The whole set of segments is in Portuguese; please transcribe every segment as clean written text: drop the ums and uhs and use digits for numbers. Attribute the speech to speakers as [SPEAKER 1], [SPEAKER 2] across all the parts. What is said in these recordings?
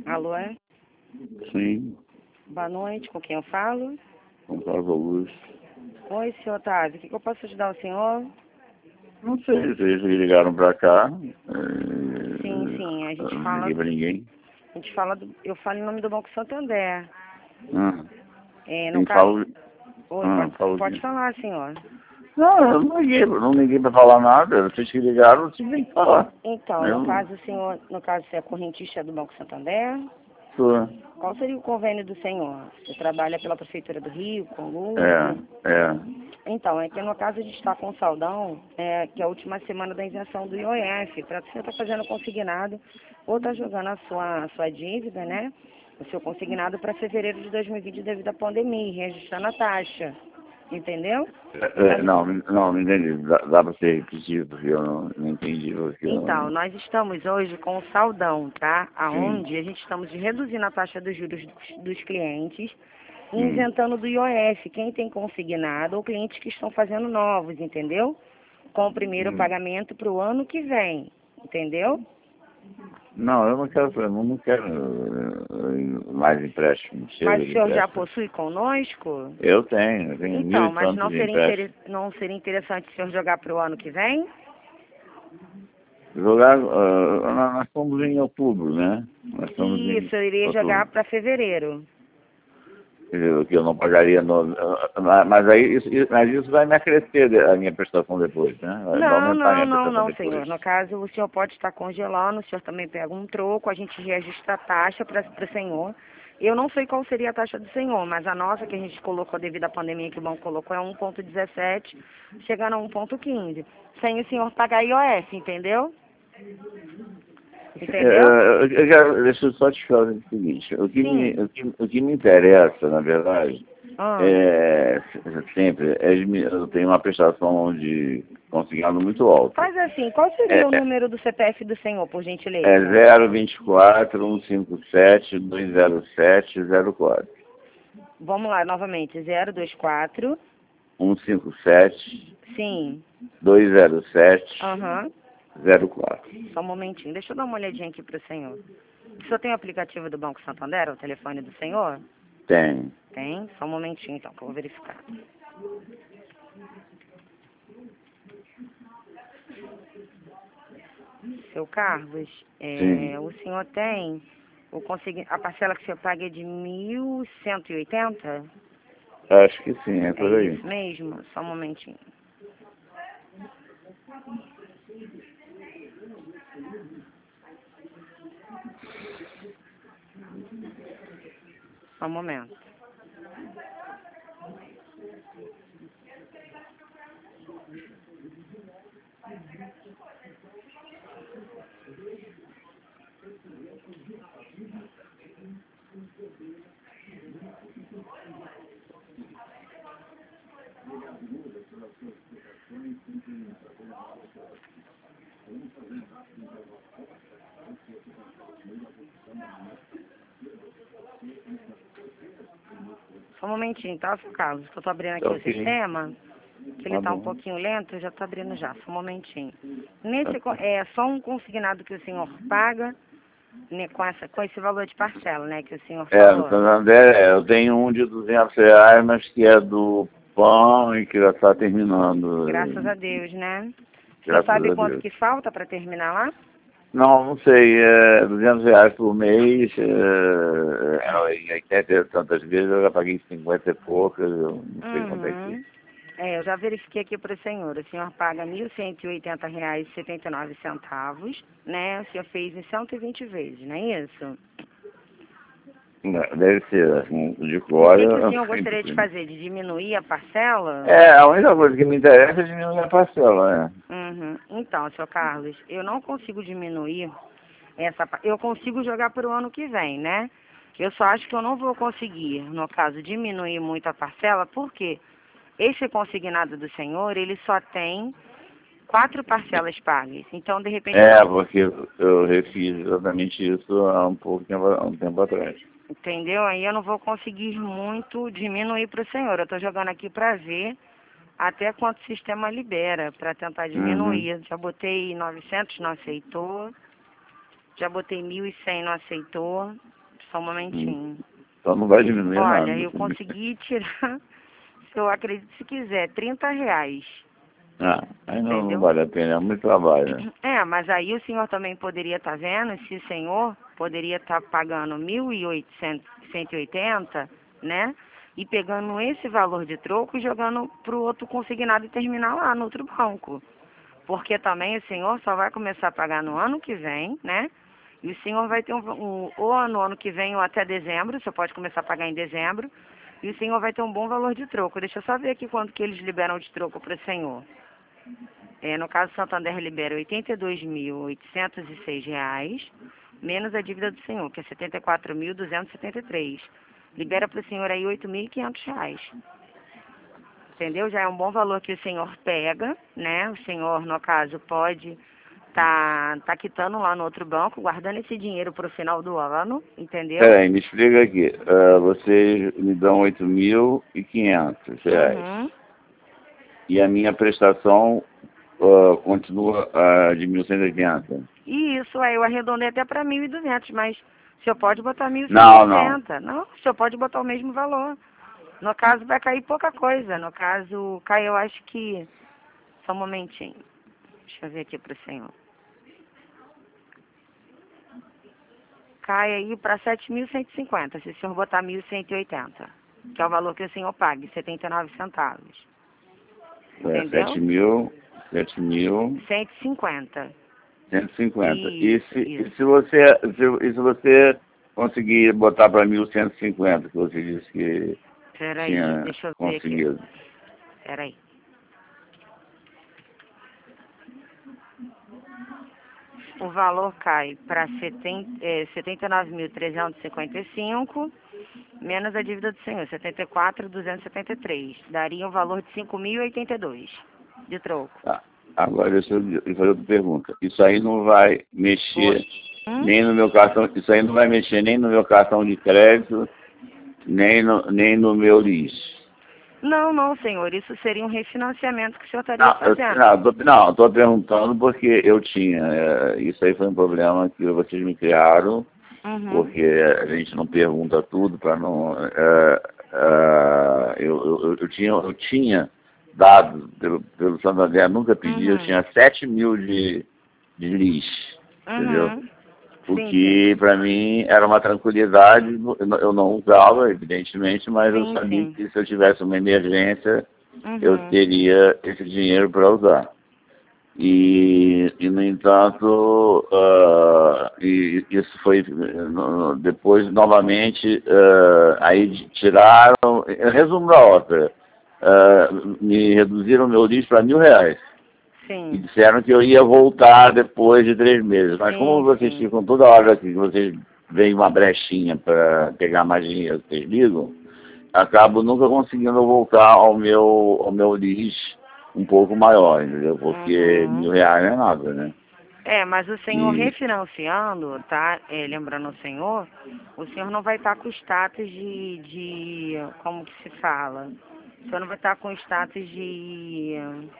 [SPEAKER 1] Alô, é?
[SPEAKER 2] Sim,
[SPEAKER 1] Boa noite, com quem eu falo?
[SPEAKER 2] com Carlos Augusto.
[SPEAKER 1] Oi, senhor Otávio, o que eu posso ajudar o senhor?
[SPEAKER 2] Não sei se eles ligaram pra cá.
[SPEAKER 1] Sim, a
[SPEAKER 2] Eu
[SPEAKER 1] gente
[SPEAKER 2] não
[SPEAKER 1] fala,
[SPEAKER 2] liguei pra ninguém.
[SPEAKER 1] eu falo em nome do Banco Santander.
[SPEAKER 2] Ah,
[SPEAKER 1] No
[SPEAKER 2] quem
[SPEAKER 1] caso,
[SPEAKER 2] fala.
[SPEAKER 1] oi,
[SPEAKER 2] Fala o
[SPEAKER 1] pode
[SPEAKER 2] quê?
[SPEAKER 1] falar, senhor.
[SPEAKER 2] Não, eu não liguei pra falar nada. Vocês que ligaram, vocês têm que falar.
[SPEAKER 1] Então, no
[SPEAKER 2] Eu
[SPEAKER 1] caso, senhor, você é correntista do Banco Santander?
[SPEAKER 2] sou.
[SPEAKER 1] Qual seria o convênio do senhor? Você trabalha pela Prefeitura do Rio, com lucro?
[SPEAKER 2] É.
[SPEAKER 1] Então, é que no caso a gente está com saldão, que é a última semana da isenção do IOF, para você estar fazendo consignado ou tá jogando a sua dívida, né? O seu consignado para fevereiro de 2020 devido à pandemia, e registrando a taxa. Entendeu?
[SPEAKER 2] Não entendi. Dá pra ser repetido, porque eu não entendi o que
[SPEAKER 1] Então,
[SPEAKER 2] eu...
[SPEAKER 1] nós estamos hoje com o saldão, tá?
[SPEAKER 2] Sim.
[SPEAKER 1] Aonde a gente estamos reduzindo a taxa dos juros dos clientes e
[SPEAKER 2] Hum.
[SPEAKER 1] isentando do IOF, quem tem consignado ou clientes que estão fazendo novos, entendeu? Com o primeiro pagamento para o ano que vem, entendeu?
[SPEAKER 2] Não, eu não quero mais empréstimo. Chega
[SPEAKER 1] Mas o
[SPEAKER 2] de
[SPEAKER 1] senhor já
[SPEAKER 2] empréstimo.
[SPEAKER 1] possui conosco?
[SPEAKER 2] Eu tenho mil
[SPEAKER 1] Então,
[SPEAKER 2] e
[SPEAKER 1] mas
[SPEAKER 2] tantos de empréstimo.
[SPEAKER 1] não seria interessante o senhor jogar para o ano que vem?
[SPEAKER 2] Jogar, nós estamos em outubro, né? Nós estamos em
[SPEAKER 1] Isso, eu iria jogar
[SPEAKER 2] outubro.
[SPEAKER 1] para fevereiro.
[SPEAKER 2] Quer dizer, o que eu não pagaria mas mas isso vai me acrescer a minha prestação depois, né? Vai aumentar a minha prestação
[SPEAKER 1] Não,
[SPEAKER 2] depois.
[SPEAKER 1] senhor. No caso, o senhor pode estar congelando, o senhor também pega um troco, a gente reajusta a taxa para o senhor. Eu não sei qual seria a taxa do senhor, mas a nossa que a gente colocou devido à pandemia que o banco colocou é 1,17, chegando a 1,15. Sem o senhor pagar IOF, entendeu? Entendeu?
[SPEAKER 2] Deixa eu só te falar o seguinte,
[SPEAKER 1] Sim.
[SPEAKER 2] o que me interessa, na verdade,
[SPEAKER 1] Ah,
[SPEAKER 2] sempre, eu tenho uma prestação de consignado muito alta.
[SPEAKER 1] faz assim, qual
[SPEAKER 2] É,
[SPEAKER 1] seria o número do CPF do senhor, por
[SPEAKER 2] é
[SPEAKER 1] gentileza?
[SPEAKER 2] 024-157-207-04.
[SPEAKER 1] Vamos lá, novamente, 024.
[SPEAKER 2] 157
[SPEAKER 1] Sim.
[SPEAKER 2] 207
[SPEAKER 1] Aham.
[SPEAKER 2] 04.
[SPEAKER 1] Só um momentinho. Deixa eu dar uma olhadinha aqui para o senhor. O senhor tem o aplicativo do Banco Santander, o telefone do senhor?
[SPEAKER 2] Tem.
[SPEAKER 1] Tem? Só um momentinho, então, que eu vou verificar. Seu Carlos,
[SPEAKER 2] Sim.
[SPEAKER 1] o senhor tem a parcela que o senhor paga é de 1.180?
[SPEAKER 2] Acho que sim, é
[SPEAKER 1] É
[SPEAKER 2] por aí.
[SPEAKER 1] isso mesmo? Só um momentinho. Só um momento. Só um momentinho, tá, seu Carlos? Que eu tô abrindo aqui o
[SPEAKER 2] Ok.
[SPEAKER 1] sistema, que ele
[SPEAKER 2] Tá
[SPEAKER 1] tá um
[SPEAKER 2] bom.
[SPEAKER 1] pouquinho lento, eu já tô abrindo já. Só um momentinho.
[SPEAKER 2] Tá.
[SPEAKER 1] É só um consignado que o senhor paga, né, com esse valor de parcela, né, que o senhor
[SPEAKER 2] No
[SPEAKER 1] falou.
[SPEAKER 2] Santander, eu tenho um de R$ 200, mas que é do pão e que já está
[SPEAKER 1] Graças
[SPEAKER 2] terminando,
[SPEAKER 1] a Deus, né? O senhor
[SPEAKER 2] graças
[SPEAKER 1] sabe
[SPEAKER 2] a
[SPEAKER 1] quanto
[SPEAKER 2] Deus.
[SPEAKER 1] que falta para terminar lá?
[SPEAKER 2] Não sei, R$ 200 por mês, em 80 e tantas vezes eu já paguei 50 e poucas, eu não sei quanto é que...
[SPEAKER 1] Uhum. Eu já verifiquei aqui para o senhor. O senhor paga R$ 1.180,79, né? O senhor fez em 120 vezes, não é isso?
[SPEAKER 2] Deve ser, assim, de
[SPEAKER 1] O
[SPEAKER 2] cor,
[SPEAKER 1] que o
[SPEAKER 2] eu
[SPEAKER 1] senhor
[SPEAKER 2] sempre
[SPEAKER 1] gostaria de
[SPEAKER 2] fui.
[SPEAKER 1] fazer? De diminuir a parcela?
[SPEAKER 2] A única coisa que me interessa é diminuir a parcela, né?
[SPEAKER 1] Uhum. Então, senhor Carlos, eu não consigo diminuir eu consigo jogar para o ano que vem, né? Eu só acho que eu não vou conseguir, no caso, diminuir muito a parcela, porque esse consignado do senhor, ele só tem 4 parcelas pagas. Então, de repente, eu não...
[SPEAKER 2] Porque eu refiz exatamente isso há um tempo atrás.
[SPEAKER 1] Entendeu? Aí eu não vou conseguir muito diminuir para o senhor. Eu estou jogando aqui para ver até quanto o sistema libera, para tentar
[SPEAKER 2] Uhum.
[SPEAKER 1] diminuir. Já botei 900, não aceitou. Já botei 1.100, não aceitou. Só um momentinho.
[SPEAKER 2] Então não vai diminuir nada.
[SPEAKER 1] Olha, eu consegui tirar, se eu acredito, se quiser, R$ 30.
[SPEAKER 2] Aí não
[SPEAKER 1] Entendeu?
[SPEAKER 2] vale a pena, é muito trabalho. Né?
[SPEAKER 1] Mas aí o senhor também poderia estar vendo, se o senhor poderia estar pagando 1.180, né? E pegando esse valor de troco e jogando para o outro consignado e terminar lá no outro banco. Porque também o senhor só vai começar a pagar no ano que vem, né? E o senhor vai ter ou no ano que vem ou até dezembro, você pode começar a pagar em dezembro, e o senhor vai ter um bom valor de troco. Deixa eu só ver aqui quanto que eles liberam de troco para o senhor. No caso, Santander libera R$ 82.806, menos a dívida do senhor, que é R$ 74.273. Libera para o senhor aí R$ 8.500. Entendeu? Já é um bom valor que o senhor pega, né? O senhor, no caso, pode tá quitando lá no outro banco, guardando esse dinheiro para o final do ano, entendeu?
[SPEAKER 2] Peraí, me explica aqui. Vocês me dão R$ 8.500.
[SPEAKER 1] Uhum.
[SPEAKER 2] E a minha prestação continua de 1.180.
[SPEAKER 1] Isso, aí eu arredondei até para 1.200, mas o senhor pode botar 1.160. Não, o senhor pode botar o mesmo valor. No caso, vai cair pouca coisa. No caso, cai, eu acho que... Só um momentinho. Deixa eu ver aqui para o senhor. Cai aí para 7.150, se o senhor botar 1.180, que é o valor que o senhor pague, 79 centavos. Entendeu?
[SPEAKER 2] 7.150.
[SPEAKER 1] 150.
[SPEAKER 2] E se você conseguir botar para 1.150, que você disse que tinha
[SPEAKER 1] Deixa eu ver
[SPEAKER 2] conseguido.
[SPEAKER 1] aqui. Peraí. O valor cai para 79.355, menos a dívida do senhor, 74.273. Daria um valor de 5.082 de troco.
[SPEAKER 2] Agora deixa eu fazer outra pergunta. Isso aí não vai mexer nem no meu cartão, isso aí não vai mexer nem no meu cartão de crédito, nem no meu lease.
[SPEAKER 1] Não, senhor. Isso seria um refinanciamento que o senhor estaria fazendo.
[SPEAKER 2] Não, estou perguntando porque eu tinha. Isso aí foi um problema que vocês me criaram, porque a gente não pergunta tudo para não. Eu tinha dados pelo Santander, nunca pedi, eu tinha 7.000 de lixo, entendeu? O que para mim era uma tranquilidade, eu não usava, evidentemente, mas eu sabia que se eu tivesse uma emergência, eu teria esse dinheiro para usar. E no entanto, isso foi depois novamente, aí tiraram, resumo da ópera, me reduziram meu lixo para R$ 1.000. E disseram que eu ia voltar depois de 3 meses. Mas como vocês ficam toda hora aqui, vocês veem uma brechinha para pegar mais dinheiro, vocês ligam, acabo nunca conseguindo voltar ao meu lixo um pouco maior, entendeu? Porque R$ 1.000 não é nada, né?
[SPEAKER 1] Mas o senhor refinanciando, tá? Lembrando o senhor não vai estar com o status de como que se fala? O senhor não vai estar com o status de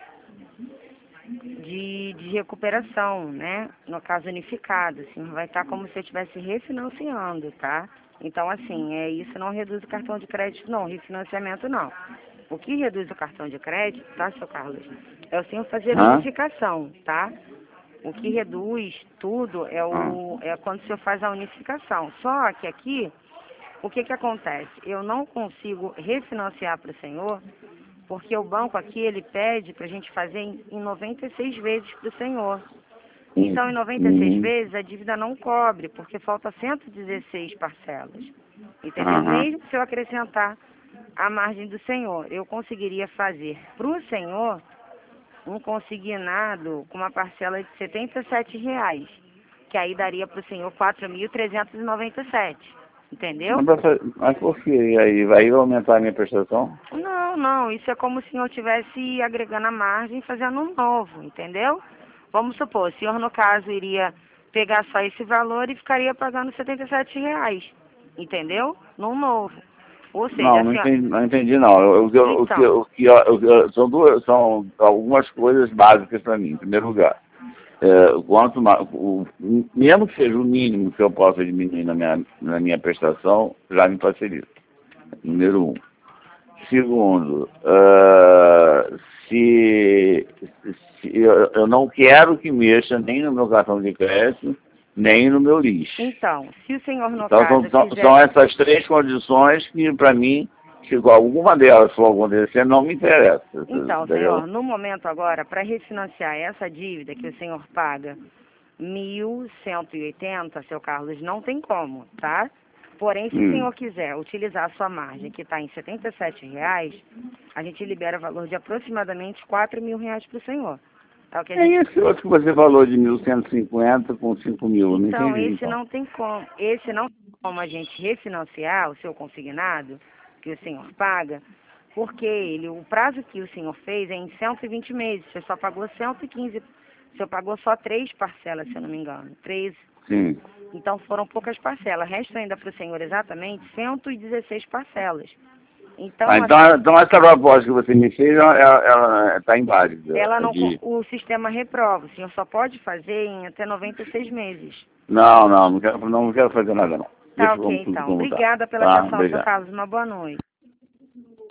[SPEAKER 1] recuperação, né? No caso unificado, assim, vai estar como se eu estivesse refinanciando, tá? Então, assim, isso não reduz o cartão de crédito, não, refinanciamento não. O que reduz o cartão de crédito, tá, seu Carlos? É o senhor fazer a unificação, tá? O que reduz tudo é quando o senhor faz a unificação. Só que aqui, o que acontece? Eu não consigo refinanciar para o senhor, porque o banco aqui, ele pede para a gente fazer em 96 vezes para o senhor. Então, em 96 vezes, a dívida não cobre, porque falta 116 parcelas. Entendeu? Mesmo se eu acrescentar a margem do senhor, eu conseguiria fazer para o senhor um consignado com uma parcela de R$ 77, que aí daria para o senhor 4.397. Entendeu?
[SPEAKER 2] Mas por que? E aí vai aumentar a minha prestação?
[SPEAKER 1] Não, isso é como se o senhor estivesse agregando a margem e fazendo um novo, entendeu? Vamos supor, o senhor, no caso, iria pegar só esse valor e ficaria pagando R$ 77, entendeu? Num novo. Ou seja,
[SPEAKER 2] não entendi não. São algumas coisas básicas para mim. Em primeiro lugar, mesmo que seja o mínimo que eu possa diminuir na minha prestação, já me facilita. Número um. Segundo, se eu não quero que mexa nem no meu cartão de crédito, nem no meu lixo.
[SPEAKER 1] Então, se o senhor, no
[SPEAKER 2] Então,
[SPEAKER 1] caso, quiser...
[SPEAKER 2] são essas três condições que, para mim, se alguma delas for acontecer, não me interessa.
[SPEAKER 1] Então,
[SPEAKER 2] entendeu?
[SPEAKER 1] senhor, no momento agora, para refinanciar essa dívida que o senhor paga 1.180, seu Carlos, não tem como, tá? Porém, se o senhor quiser utilizar a sua margem, que está em R$ 77,00, a gente libera valor de aproximadamente R$ 4.000 para o senhor. É o que a gente...
[SPEAKER 2] esse outro que você falou de 1.150 com 5.000, não
[SPEAKER 1] Então,
[SPEAKER 2] entendi.
[SPEAKER 1] esse não tem como. Esse não tem como a gente refinanciar o seu consignado, que o senhor paga, porque o prazo que o senhor fez é em 120 meses. Você só pagou 115. O senhor pagou só 3 parcelas, se eu não me engano. 3.
[SPEAKER 2] Sim.
[SPEAKER 1] Então foram poucas parcelas. Resta ainda para o senhor exatamente 116 parcelas. Então,
[SPEAKER 2] então essa proposta que você me fez, ela está inválida.
[SPEAKER 1] ela não, o sistema reprova. O senhor só pode fazer em até 96 meses.
[SPEAKER 2] Não quero fazer nada não.
[SPEAKER 1] Tá, ok, então. Obrigada pela atenção, seu Carlos. Uma boa noite.